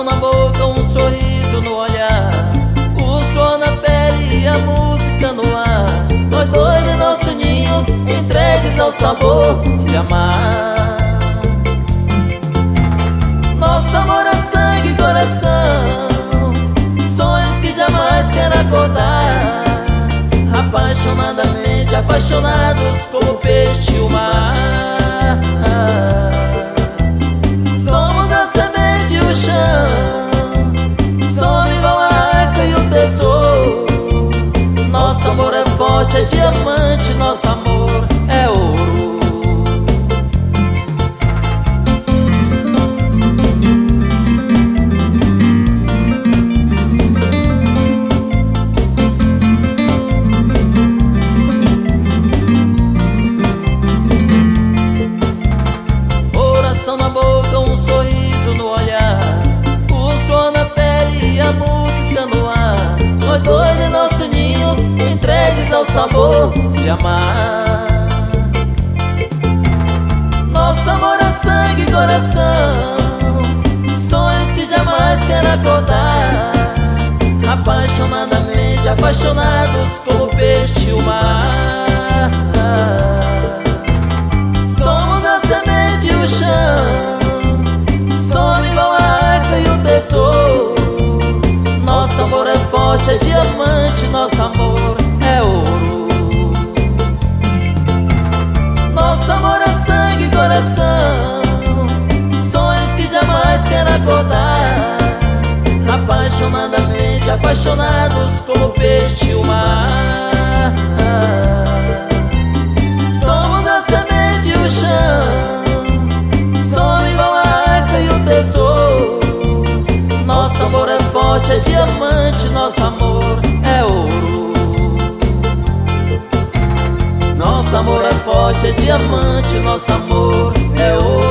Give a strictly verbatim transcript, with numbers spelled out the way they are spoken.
na boca, um sorriso no olhar, o suor na pele e a música no ar. Nós dois em nosso ninho, entregues ao sabor de amar. Nosso amor é sangue e coração, sonhos que jamais quero acordar. Apaixonadamente apaixonados como o peixe e o mar. Somos a semente e o chão, somos igual a arca e o tesouro. Nosso amor é forte, é diamante, nosso amor é ouro. Na boca, um sorriso no olhar, o suor na pele e a música no ar. Nós dois em nosso ninho, entregues ao sabor de amar. Nosso amor é sangue e coração, sonhos que jamais quero acordar. Apaixonadamente apaixonados como o peixe e o mar. Somos a semente e o chão, somos igual a arca e o tesouro. Nosso amor é forte, é diamante, nosso amor é ouro. Nosso amor é sangue e coração, sonhos que jamais quero acordar. Apaixonadamente apaixonados como o peixe e o mar. Somos a semente e o chão, somos igual a arca e o tesouro. Nosso amor é forte, é diamante, nosso amor é ouro. Nosso amor é forte, é diamante, nosso amor é ouro.